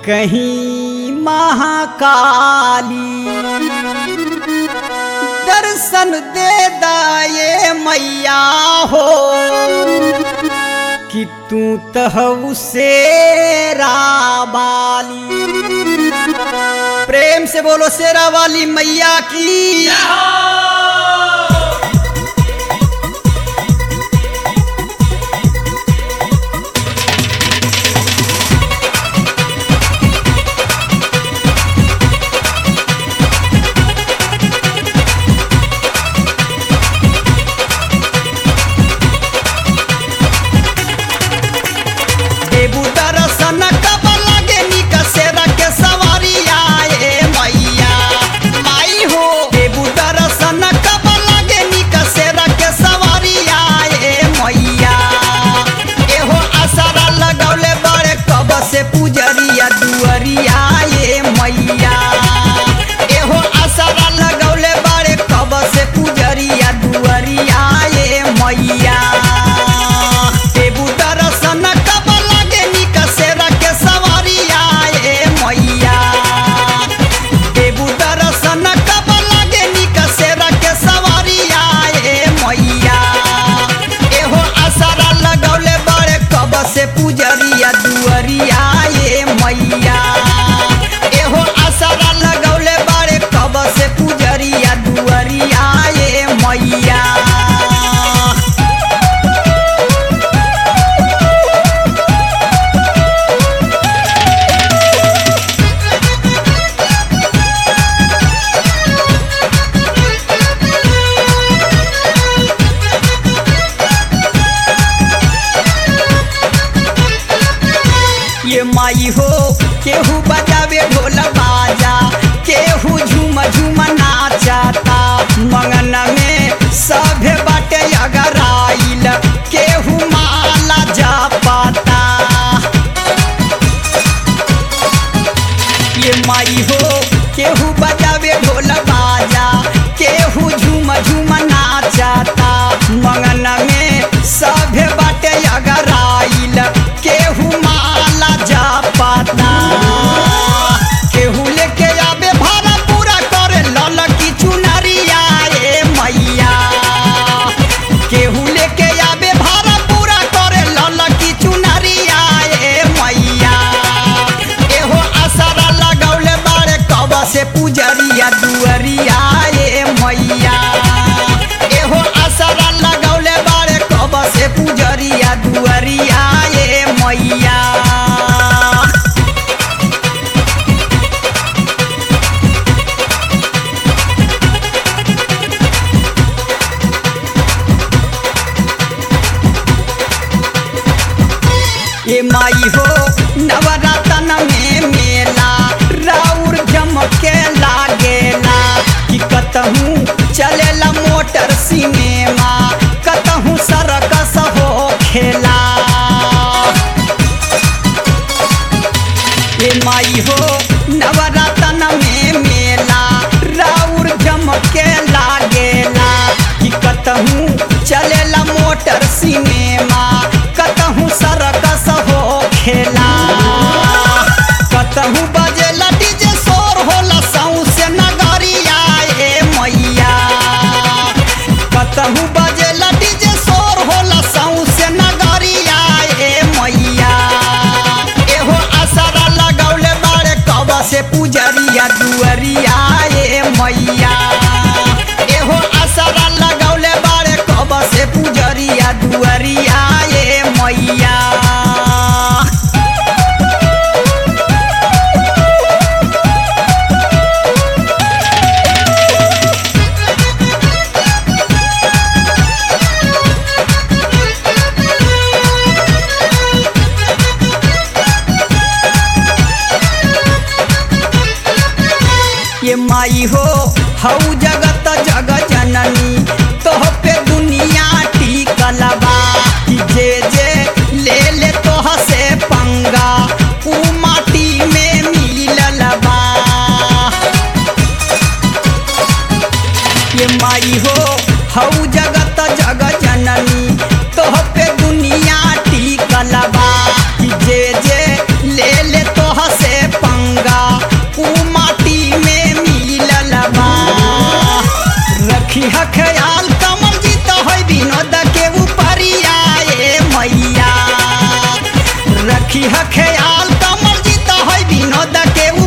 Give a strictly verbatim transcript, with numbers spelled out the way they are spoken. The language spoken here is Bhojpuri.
कहीं महाकाली दर्शन दे दाए मैया हो कि तू तहु शेरा वाली। प्रेम से बोलो शेरा वाली मैया की। पुजरिया दुअरिया ये मैया एहो आसरा लगौले बड़े कब से पुजरिया दुअरिया ये मैया। देबू दर्शन कब लागे निक शेरा के सवारिया ये मैया। देबू दर्शन कब लागे निक शेरा के सवारिया ये मैया। एहो आसरा लगौले बड़े कब से पुजरिया दुअरिया मैया। एहो आसरा लगौले बारे कब से पुजरिया दुअरिया ये मैया। ये माई हो केहू बजावे ढोल बाजा केहू झूम झूम नाचता। मंगन में सभे बाटे अगराइल केहू माला जपता। ये माई हो केहू बजावे ढोल बाजा केहू झूम झूम नाचता। मंगन में सभे बाटे अगराइल केहू माला जपता। केहू लेके आवे भाड़ा पूरा करे ललकी चुनरिया ये मैया। केहू लेके आवे भाड़ा पूरा करे ललकी चुनरिया ये मैया। एहो आसरा लगौले बारे कब से पुजरिया दुअरिया ये मैया। एहो आसरा लगौले बारे कब से पुजरिया दुअरिया ये मैया। ये माई हो नवरतन में मेला राउर जमके लागेला कि कतहूँ चलेला मोटर सिनेमा कतहूँ सरकस हो खेला। ये माई हो नवरतन में मेला राउर जमके लागेला कि कतहूँ चलेला मोटर सिनेमा कतहूँ सरकस हो खेला। कतहूँ बजेला डीजे शोर होला सौंसे नगरिया ये मैया। कतहूँ बजेला डीजे शोर होला सौंसे नगरिया ये मैया। एहो आसरा लगौले बारे कब से पुजरिया दुअरिया ये मैया। एहो आसरा लगौले बारे कब से पुजरिया दुअरिया ये मैया। ये माई हो हऊ जगत जग जननी तोह पे दुनिया टिकल बा कि जे जे ले ले तोह से पंगा ऊ माटी में मिलल बा। ये माई हो हऊ जगत जग जननी तोह पे दुनिया टिकल बा कि जे जे ले ले तोह से रखी ह ख्याल कमल जीत है विनोद के ऊपरिया ए मैया रखी ह ख्याल कमल जीत है विनोद के